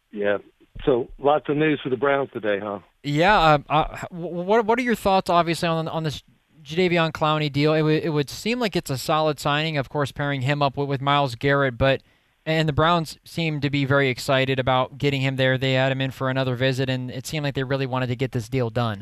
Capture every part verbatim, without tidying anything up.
Yeah. So lots of news for the Browns today, huh? Yeah. Uh, uh, what what are your thoughts, obviously, on on this Jadeveon Clowney deal? It would it would seem like it's a solid signing, of course, pairing him up with, with Miles Garrett, but and the Browns seem to be very excited about getting him there. They had him in for another visit, and it seemed like they really wanted to get this deal done.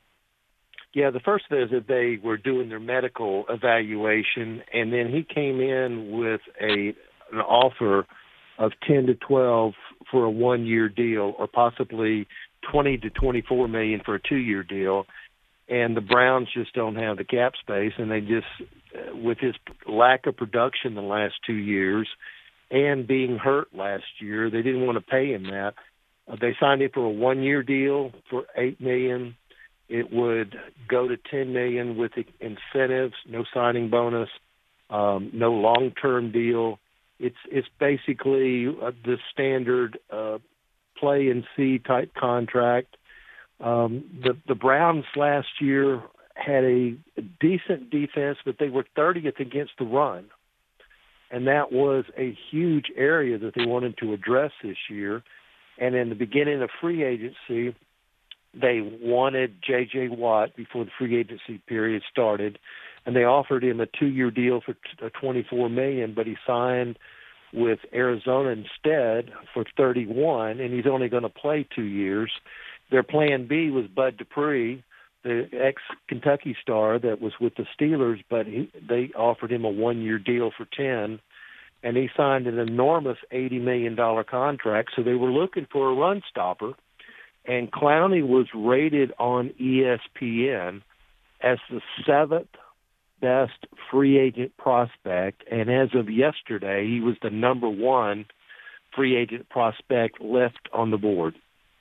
Yeah, the first visit they were doing their medical evaluation, and then he came in with a an offer of ten to twelve for a one year deal, or possibly twenty to twenty four million for a two year deal. And the Browns just don't have the cap space, and they just, uh, with his lack of production the last two years, and being hurt last year, they didn't want to pay him that. Uh, they signed him for a one year deal for eight million. It would go to ten million with the incentives, no signing bonus, um, no long term deal. It's it's basically uh, the standard uh, play and see type contract. Um, the the Browns last year had a, a decent defense, but they were thirtieth against the run, and that was a huge area that they wanted to address this year. And in the beginning of free agency, they wanted J J. Watt before the free agency period started, and they offered him a two-year deal for twenty-four million dollars, but he signed with Arizona instead for thirty-one, and he's only going to play two years. Their plan B was Bud Dupree, the ex-Kentucky star that was with the Steelers, but he, they offered him a one-year deal for ten, and he signed an enormous eighty million dollars contract. So they were looking for a run stopper, and Clowney was rated on E S P N as the seventh best free agent prospect, and as of yesterday, he was the number one free agent prospect left on the board.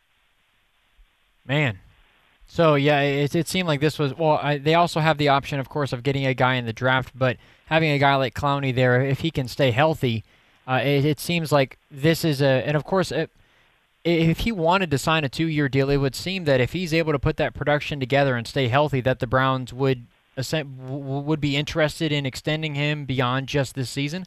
Man. So yeah, it, it seemed like this was well. I, they also have the option, of course, of getting a guy in the draft, but having a guy like Clowney there, if he can stay healthy, uh, it, it seems like this is a. And of course, it, if he wanted to sign a two-year deal, it would seem that if he's able to put that production together and stay healthy, that the Browns would would be interested in extending him beyond just this season.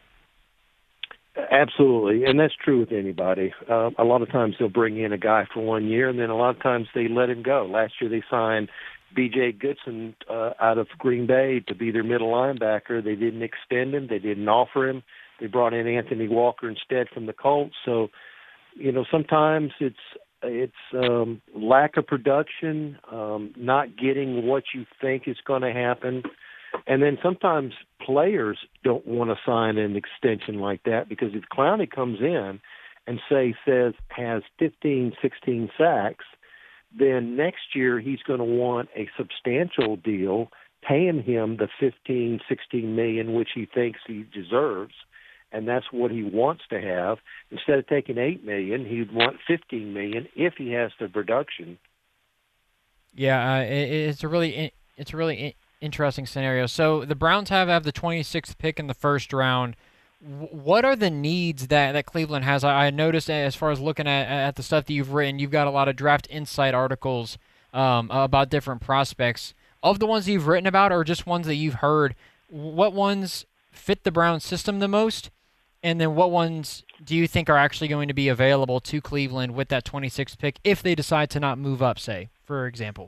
Absolutely, and that's true with anybody. Uh, a lot of times they'll bring in a guy for one year, and then a lot of times they let him go. Last year they signed B J. Goodson uh, out of Green Bay to be their middle linebacker. They didn't extend him. They didn't offer him. They brought in Anthony Walker instead from the Colts. So, you know, sometimes it's it's um, lack of production, um, not getting what you think is going to happen. And then sometimes players don't want to sign an extension like that, because if Clowney comes in and say says has fifteen, sixteen sacks, then next year he's going to want a substantial deal paying him the fifteen, sixteen million which he thinks he deserves. And that's what he wants to have. Instead of taking eight million, he'd want fifteen million if he has the production. Yeah, uh, it, it's a really it's a really interesting scenario. So the Browns have have the twenty-sixth pick in the first round. What are the needs that, that Cleveland has? I, I noticed, as far as looking at at the stuff that you've written, you've got a lot of draft insight articles um, about different prospects. Of the ones you've written about, or just ones that you've heard, what ones fit the Browns system the most? And then what ones do you think are actually going to be available to Cleveland with that twenty-sixth pick if they decide to not move up, say, for example?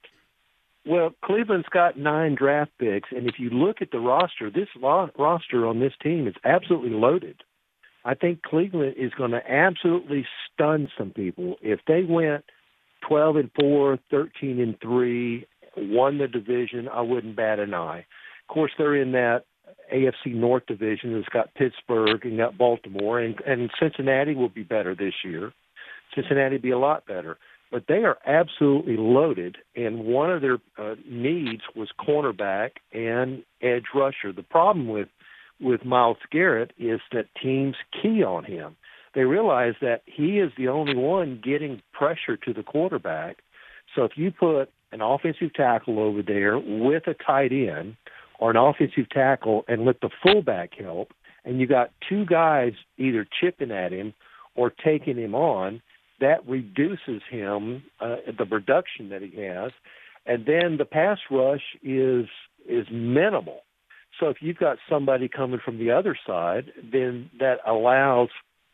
Well, Cleveland's got nine draft picks, and if you look at the roster, this lo- roster on this team is absolutely loaded. I think Cleveland is going to absolutely stun some people. If they went twelve and four, thirteen and three, won the division, I wouldn't bat an eye. Of course, they're in that A F C North division that's got Pittsburgh and got Baltimore, and, and Cincinnati will be better this year. Cincinnati will be a lot better. But they are absolutely loaded, and one of their uh, needs was cornerback and edge rusher. The problem with with Myles Garrett is that teams key on him. They realize that he is the only one getting pressure to the quarterback. So if you put an offensive tackle over there with a tight end, or an offensive tackle and let the fullback help, and you got two guys either chipping at him or taking him on, that reduces him, uh, the production that he has. And then the pass rush is is minimal. So if you've got somebody coming from the other side, then that allows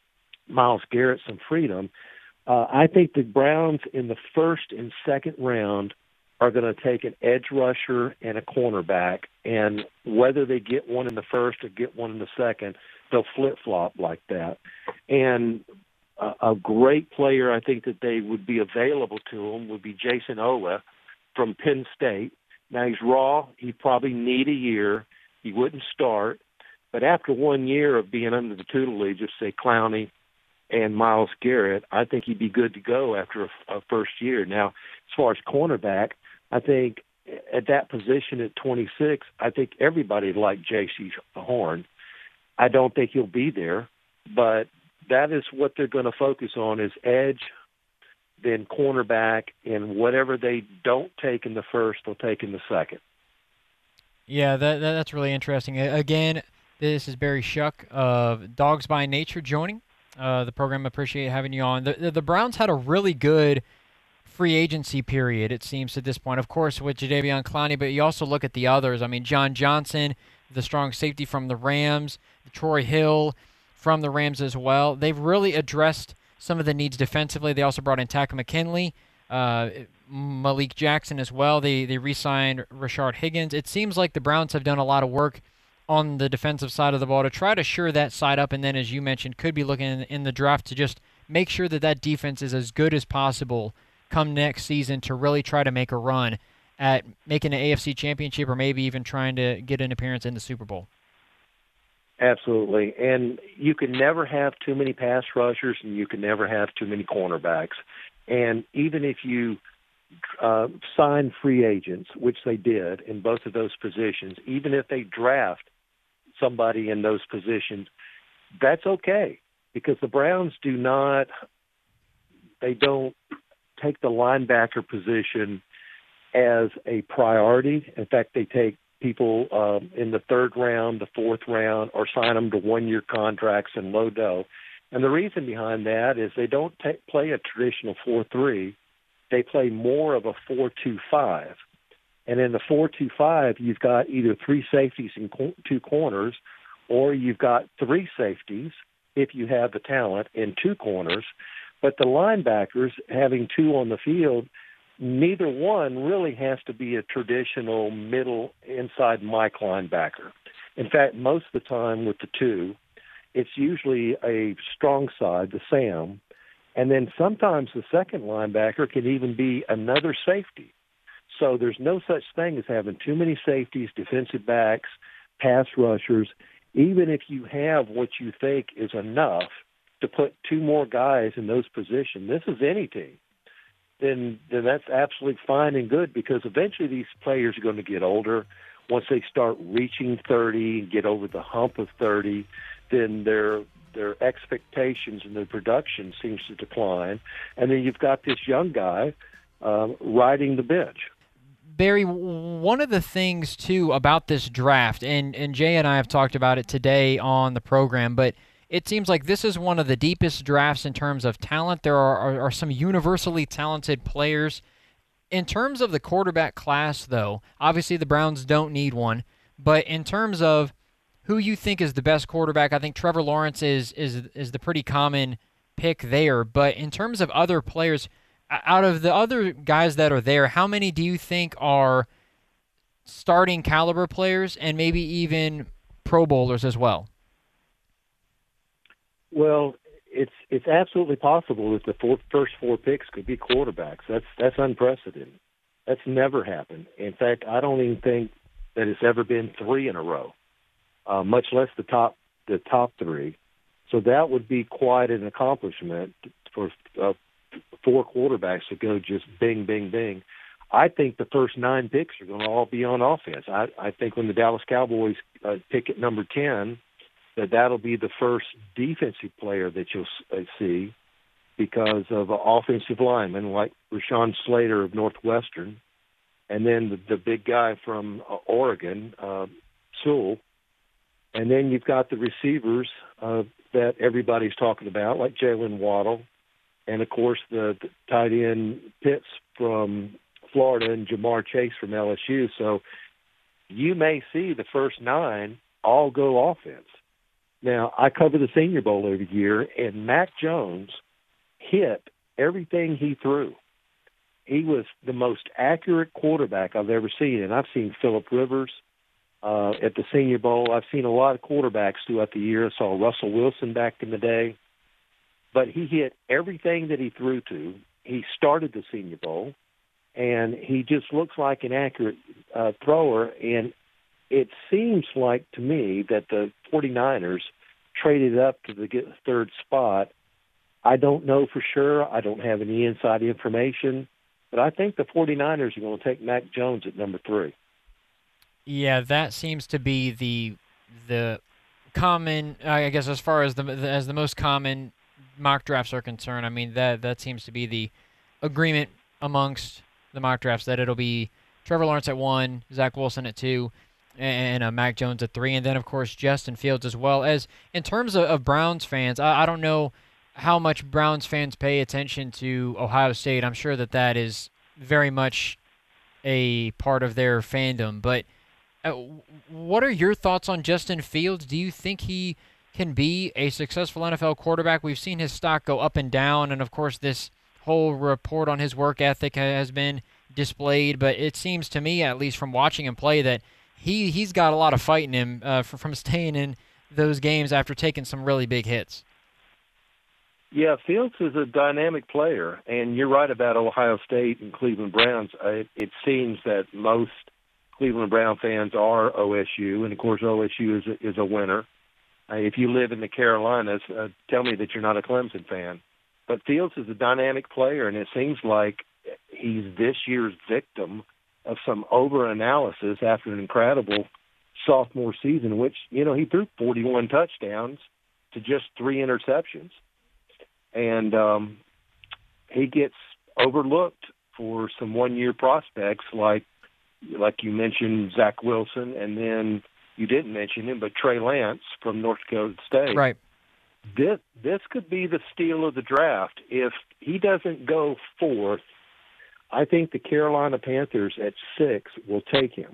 Myles Garrett some freedom. Uh, I think the Browns in the first and second round are going to take an edge rusher and a cornerback, and whether they get one in the first or get one in the second, they'll flip-flop like that. And a, a great player I think that they would be available to them would be Jason Ola from Penn State. Now, he's raw. He'd probably need a year. He wouldn't start. But after one year of being under the tutelage of, say, Clowney and Myles Garrett, I think he'd be good to go after a, a first year. Now, as far as cornerback, I think at that position at twenty-six, I think everybody liked J C Horn. I don't think he'll be there, but that is what they're going to focus on is edge, then cornerback, and whatever they don't take in the first, they'll take in the second. Yeah, that, that that's really interesting. Again, this is Barry Shuck of Dogs by Nature joining uh, the program. Appreciate having you on. The, the, the Browns had a really good free agency period, it seems, at this point. Of course, with Jadeveon Clowney, but you also look at the others. I mean, John Johnson, the strong safety from the Rams, Troy Hill from the Rams as well. They've really addressed some of the needs defensively. They also brought in Takk McKinley, uh, Malik Jackson as well. They they re-signed Rashard Higgins. It seems like the Browns have done a lot of work on the defensive side of the ball to try to shore that side up, and then, as you mentioned, could be looking in, in the draft to just make sure that that defense is as good as possible come next season to really try to make a run at making an A F C championship or maybe even trying to get an appearance in the Super Bowl. Absolutely. And you can never have too many pass rushers and you can never have too many cornerbacks. And even if you uh, sign free agents, which they did in both of those positions, even if they draft somebody in those positions, that's okay because the Browns do not, they don't take the linebacker position as a priority. In fact, they take people um, in the third round, the fourth round, or sign them to one-year contracts and low dough. And the reason behind that is they don't t- play a traditional four three. They play more of a four two five. And in the four two five, you've got either three safeties and co- two corners, or you've got three safeties, if you have the talent, and two corners. But the linebackers, having two on the field, neither one really has to be a traditional middle inside Mike linebacker. In fact, most of the time with the two, it's usually a strong side, the Sam, and then sometimes the second linebacker can even be another safety. So there's no such thing as having too many safeties, defensive backs, pass rushers, even if you have what you think is enough to put two more guys in those positions. This is any team. Then, then that's absolutely fine and good because eventually these players are going to get older. Once they start reaching thirty and get over the hump of thirty, then their their expectations and their production seems to decline. And then you've got this young guy uh, riding the bench. Barry, one of the things, too, about this draft, and, and Jay and I have talked about it today on the program, but it seems like this is one of the deepest drafts in terms of talent. There are, are, are some universally talented players. In terms of the quarterback class, though, obviously the Browns don't need one, but in terms of who you think is the best quarterback, I think Trevor Lawrence is is is the pretty common pick there. But in terms of other players, out of the other guys that are there, how many do you think are starting caliber players and maybe even Pro Bowlers as well? Well, it's it's absolutely possible that the four, first four picks could be quarterbacks. That's that's unprecedented. That's never happened. In fact, I don't even think that it's ever been three in a row, uh, much less the top the top three. So that would be quite an accomplishment for uh, four quarterbacks to go just bing, bing, bing. I think the first nine picks are going to all be on offense. I, I think when the Dallas Cowboys uh, pick at number ten, that that'll be the first defensive player that you'll uh, see because of an offensive lineman like Rashawn Slater of Northwestern, and then the, the big guy from uh, Oregon, uh, Sewell. And then you've got the receivers uh, that everybody's talking about, like Jalen Waddle, and, of course, the, the tight end Pitts from Florida and Jamar Chase from L S U. So you may see the first nine all go offense. Now, I cover the Senior Bowl every year, and Mac Jones hit everything he threw. He was the most accurate quarterback I've ever seen, and I've seen Phillip Rivers uh, at the Senior Bowl. I've seen a lot of quarterbacks throughout the year. I saw Russell Wilson back in the day. But he hit everything that he threw to. He started the Senior Bowl, and he just looks like an accurate uh, thrower. And it seems like to me that the 49ers traded up to the third spot. I don't know for sure. I don't have any inside information. But I think the 49ers are going to take Mac Jones at number three. Yeah, that seems to be the the common, I guess, as far as the as the most common mock drafts are concerned. I mean, that that seems to be the agreement amongst the mock drafts, that it'll be Trevor Lawrence at one, Zach Wilson at two, and uh, Mac Jones at three, and then, of course, Justin Fields as well. As in terms of, of Browns fans, I, I don't know how much Browns fans pay attention to Ohio State. I'm sure that that is very much a part of their fandom, but uh, what are your thoughts on Justin Fields? Do you think he can be a successful N F L quarterback? We've seen his stock go up and down, and of course this whole report on his work ethic has been displayed, but it seems to me, at least from watching him play, that he, he's got a lot of fight in him uh, from, from staying in those games after taking some really big hits. Yeah, Fields is a dynamic player, and you're right about Ohio State and Cleveland Browns. Uh, it, it seems that most Cleveland Brown fans are O S U, and of course O S U is a, is a winner. Uh, if you live in the Carolinas, uh, tell me that you're not a Clemson fan. But Fields is a dynamic player, and it seems like he's this year's victim of some over-analysis after an incredible sophomore season, which, you know, he threw forty-one touchdowns to just three interceptions. And um, he gets overlooked for some one-year prospects like, like you mentioned, Zach Wilson, and then you didn't mention him, but Trey Lance from North Dakota State. Right. This this could be the steal of the draft. If he doesn't go fourth, I think the Carolina Panthers at six will take him.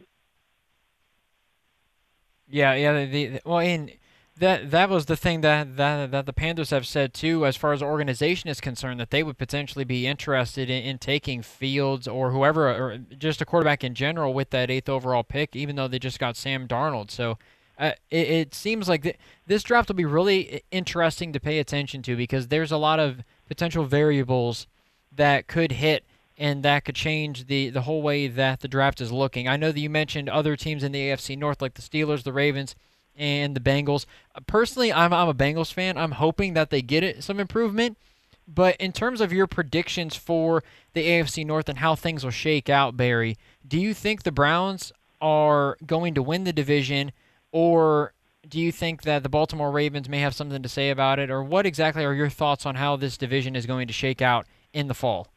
Yeah, yeah. The, the well, and that that was the thing that, that that the Panthers have said too, as far as the organization is concerned, that they would potentially be interested in, in taking Fields or whoever, or just a quarterback in general with that eighth overall pick, even though they just got Sam Darnold. So uh, it, it seems like th- this draft will be really interesting to pay attention to, because there's a lot of potential variables that could hit and that could change the, the whole way that the draft is looking. I know that you mentioned other teams in the A F C North, like the Steelers, the Ravens, and the Bengals. Personally, I'm I'm a Bengals fan. I'm hoping that they get it some improvement. But in terms of your predictions for the A F C North and how things will shake out, Barry, do you think the Browns are going to win the division, or do you think that the Baltimore Ravens may have something to say about it? Or what exactly are your thoughts on how this division is going to shake out in the fall?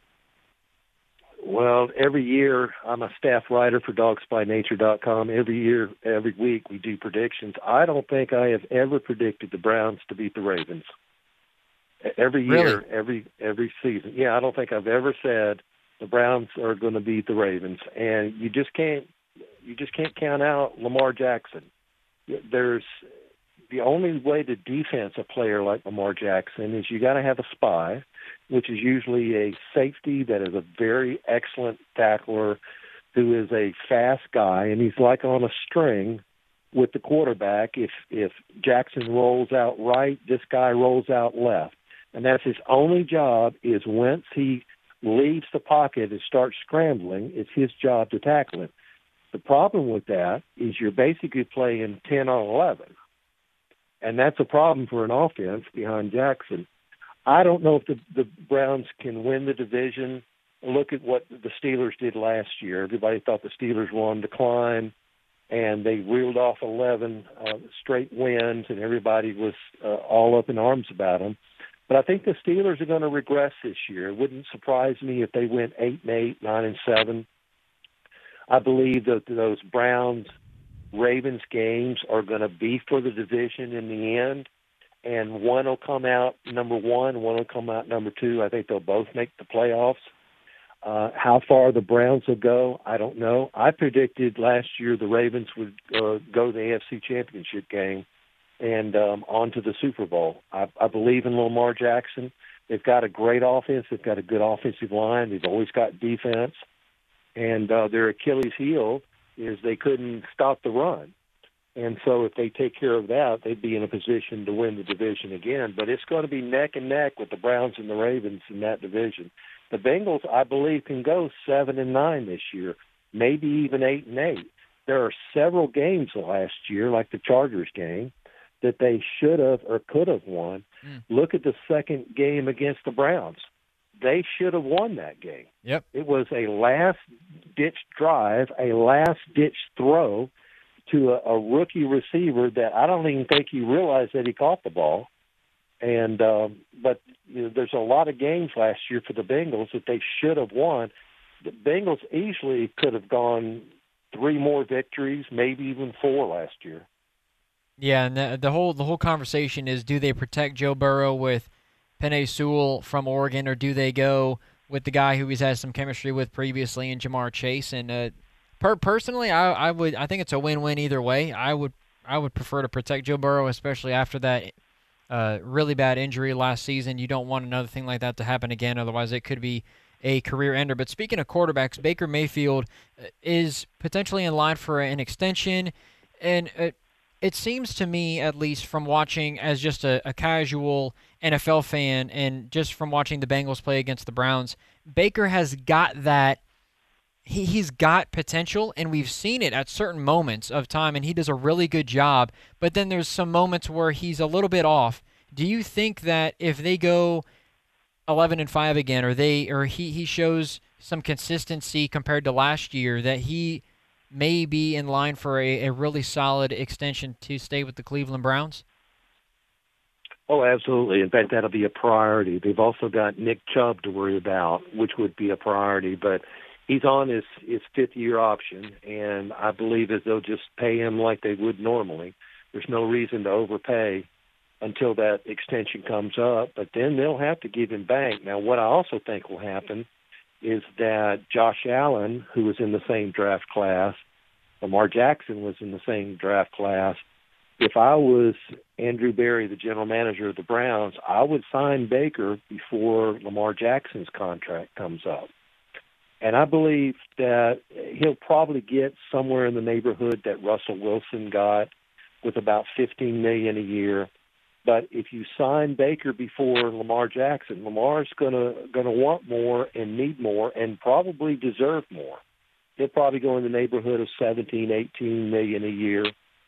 Well, every year I'm a staff writer for dogs by nature dot com. Every year, every week we do predictions. I don't think I have ever predicted the Browns to beat the Ravens. Every year, Really? every every season. Yeah, I don't think I've ever said the Browns are going to beat the Ravens. And you just can't you just can't count out Lamar Jackson. There's the only way to defense a player like Lamar Jackson is you got to have a spy, which is usually a safety that is a very excellent tackler who is a fast guy, and he's like on a string with the quarterback. If if Jackson rolls out right, this guy rolls out left. And that's his only job, is once he leaves the pocket and starts scrambling, it's his job to tackle him. The problem with that is you're basically playing ten on eleven. And that's a problem for an offense behind Jackson. I don't know if the, the Browns can win the division. Look at what the Steelers did last year. Everybody thought the Steelers were on decline, and they reeled off eleven uh, straight wins, and everybody was uh, all up in arms about them. But I think the Steelers are going to regress this year. It wouldn't surprise me if they went eight and eight, nine and seven. I believe that those Browns Ravens games are going to be for the division in the end, and one will come out number one, one will come out number two. I think they'll both make the playoffs. Uh, how far the Browns will go, I don't know. I predicted last year the Ravens would uh, go to the A F C Championship game, and um, on to the Super Bowl. I, I believe in Lamar Jackson. They've got a great offense. They've got a good offensive line. They've always got defense. And uh, their Achilles heel is they couldn't stop the run. And so if they take care of that, they'd be in a position to win the division again. But it's going to be neck and neck with the Browns and the Ravens in that division. The Bengals, I believe, can go seven and nine this year, maybe even eight and eight. There are several games last year, like the Chargers game, that they should have or could have won. Mm. Look at the second game against the Browns. They should have won that game. Yep. It was a last-ditch drive, a last-ditch throw to a, a rookie receiver that I don't even think he realized that he caught the ball. And um, but you know, there's a lot of games last year for the Bengals that they should have won. The Bengals easily could have gone three more victories, maybe even four last year. Yeah, and the, the whole the whole conversation is: do they protect Joe Burrow with Penei Sewell from Oregon, or do they go with the guy who he's had some chemistry with previously in Jamar Chase? And uh, per- personally, I, I would I think it's a win-win either way. I would I would prefer to protect Joe Burrow, especially after that uh, really bad injury last season. You don't want another thing like that to happen again, otherwise it could be a career ender. But speaking of quarterbacks, Baker Mayfield is potentially in line for an extension, and uh, it seems to me, at least from watching as just a, a casual N F L fan and just from watching the Bengals play against the Browns, Baker has got that, he, he's got potential, and we've seen it at certain moments of time, and he does a really good job, but then there's some moments where he's a little bit off. Do you think that if they go eleven and five again, or they or he, he shows some consistency compared to last year, that he may be in line for a, a really solid extension to stay with the Cleveland Browns? Oh, absolutely. In fact, that'll be a priority. They've also got Nick Chubb to worry about, which would be a priority. But he's on his, his fifth-year option, and I believe that they'll just pay him like they would normally. There's no reason to overpay until that extension comes up, but then they'll have to give him bank. Now, what I also think will happen is that Josh Allen, who was in the same draft class, Lamar Jackson was in the same draft class. If I was Andrew Berry, the general manager of the Browns, I would sign Baker before Lamar Jackson's contract comes up. And I believe that he'll probably get somewhere in the neighborhood that Russell Wilson got, with about fifteen million dollars a year. But if you sign Baker before Lamar Jackson, Lamar's gonna gonna want more and need more and probably deserve more. He'll probably go in the neighborhood of seventeen, eighteen million a year.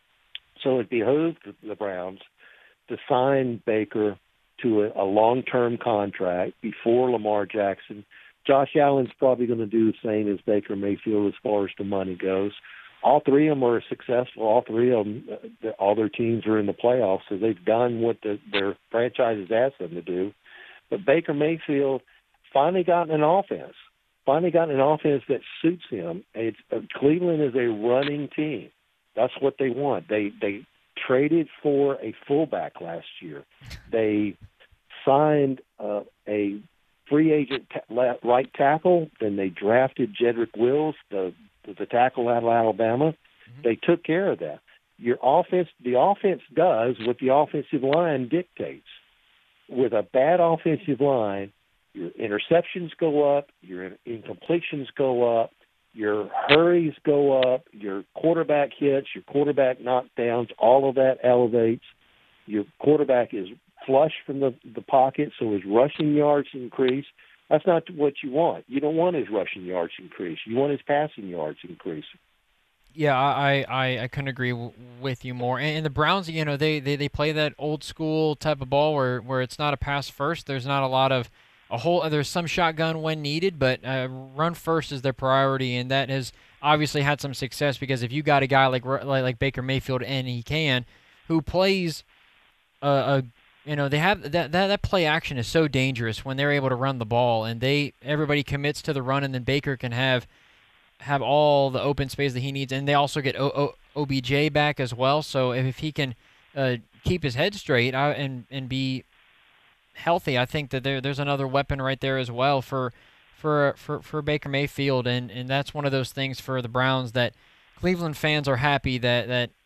So it behooved the Browns to sign Baker to a, a long-term contract before Lamar Jackson. Josh Allen's probably going to do the same as Baker Mayfield as far as the money goes. All three of them are successful. All three of them, uh, all their teams are in the playoffs, so they've done what the, their franchises asked them to do. But Baker Mayfield finally got an offense, finally got an offense that suits him. It's, uh, Cleveland is a running team. That's what they want. They they traded for a fullback last year. They signed uh, a free agent ta- right tackle. Then they drafted Jedrick Wills, the the tackle out of Alabama. Mm-hmm. They took care of that. Your offense, the offense does what the offensive line dictates. With a bad offensive line, your interceptions go up, your incompletions go up, your hurries go up, your quarterback hits, your quarterback knockdowns, all of that elevates. Your quarterback is flush from the, the pocket, so his rushing yards increase. That's not what you want. You don't want his rushing yards increase. You want his passing yards increase. Yeah, I, I, I couldn't agree w- with you more. And, and the Browns, you know, they, they, they play that old school type of ball where, where it's not a pass first. There's not a lot of a whole. There's some shotgun when needed, but uh, run first is their priority, and that has obviously had some success because if you got a guy like like, like Baker Mayfield, and he can, who plays a, a you know, they have that, that that play action is so dangerous when they're able to run the ball, and they everybody commits to the run, and then Baker can have have all the open space that he needs, and they also get o- o- O B J back as well. So if, if he can uh, keep his head straight uh, and and be healthy, I think that there there's another weapon right there as well for for for, for Baker Mayfield, and, and that's one of those things for the Browns that Cleveland fans are happy that that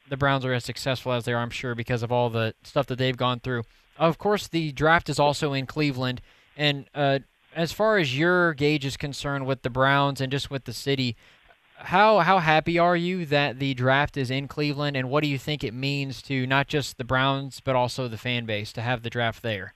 the Browns are as successful as they are, I'm sure, because of all the stuff that they've gone through. Of course, the draft is also in Cleveland, and uh, as far as your gauge is concerned with the Browns and just with the city, how how happy are you that the draft is in Cleveland, and what do you think it means to not just the Browns but also the fan base to have the draft there?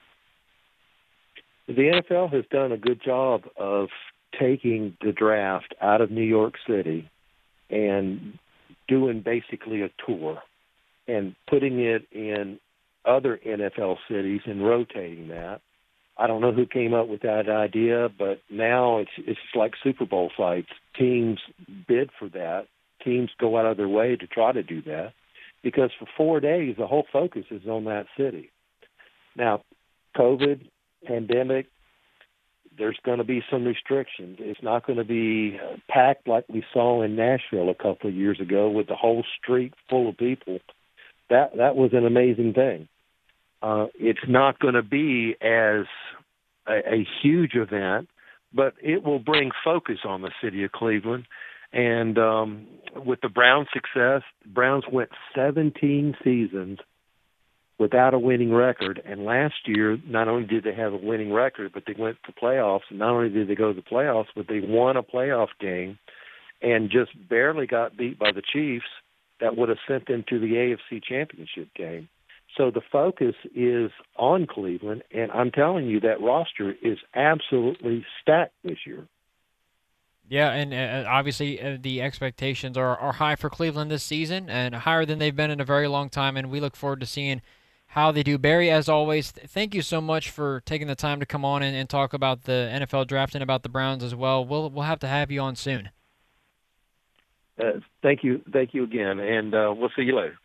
The N F L has done a good job of taking the draft out of New York City and doing basically a tour and putting it in other N F L cities and rotating that. I don't know who came up with that idea, but now it's it's like Super Bowl fights. Teams bid for that. Teams go out of their way to try to do that because for four days the whole focus is on that city. Now, COVID, pandemic, there's going to be some restrictions. It's not going to be packed like we saw in Nashville a couple of years ago with the whole street full of people. That that was an amazing thing. Uh, it's not going to be as a, a huge event, but it will bring focus on the city of Cleveland. And um, with the Browns' success, the Browns went seventeen seasons without a winning record. And last year, not only did they have a winning record, but they went to playoffs. And not only did they go to the playoffs, but they won a playoff game and just barely got beat by the Chiefs that would have sent them to the A F C Championship game. So the focus is on Cleveland, and I'm telling you that roster is absolutely stacked this year. Yeah, and uh, obviously uh, the expectations are, are high for Cleveland this season and higher than they've been in a very long time, and we look forward to seeing how they do. Barry, as always, th- thank you so much for taking the time to come on and, and talk about the N F L draft and about the Browns as well. We'll we'll have to have you on soon. Uh, thank you, thank you again, and uh, we'll see you later.